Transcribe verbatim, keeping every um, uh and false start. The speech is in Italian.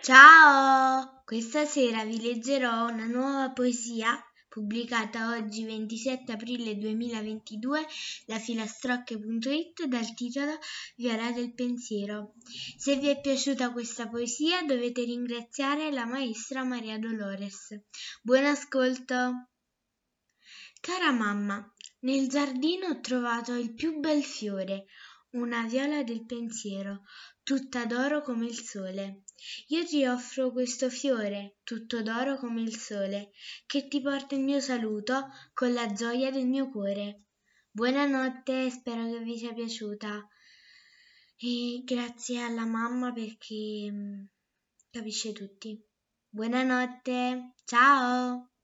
Ciao! Questa sera vi leggerò una nuova poesia pubblicata oggi ventisette aprile duemilaventidue da filastrocche punto it dal titolo Viola del pensiero. Se vi è piaciuta questa poesia dovete ringraziare la maestra Maria Dolores. Buon ascolto! Cara mamma, nel giardino ho trovato il più bel fiore, una viola del pensiero, tutta d'oro come il sole. Io ti offro questo fiore, tutto d'oro come il sole, che ti porta il mio saluto con la gioia del mio cuore. Buonanotte, spero che vi sia piaciuta. E grazie alla mamma perché mm, capisce tutti. Buonanotte, ciao!